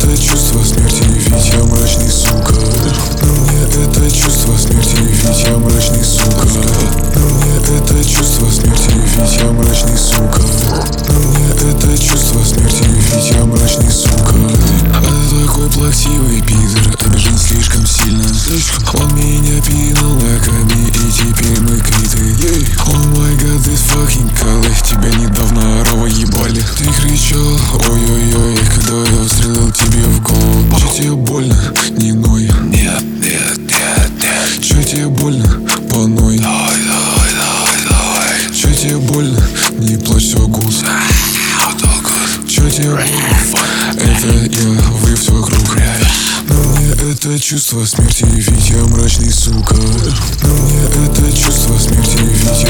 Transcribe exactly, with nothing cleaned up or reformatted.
это чувство смерти, ведь я мрачный, сука. Но мне это чувство смерти, ведь я мрачный, сука. Но мне это чувство смерти, ведь я мрачный, сука. Но мне это чувство смерти, ведь я мрачный, сука. А ты такой плаксивый пидор, обижен слишком сильно. Он меня пинал лаками, и теперь мы квиты. О май гад, this fucking color. Тебя недавно орава ебали. Ты кричал, ой-ой-ой, когда я стрелил тебе в голову. Чё тебе больно? Не ной. Нет, нет, нет, нет. Чё тебе больно? Поной. Давай, давай, давай, давай. Чё тебе больно? Не плачь, всё гуд. Чё тебе больно? Это я, вы все вокруг. Но мне это чувство смерти, ведь я мрачный, сука. Но мне это чувство смерти, ведь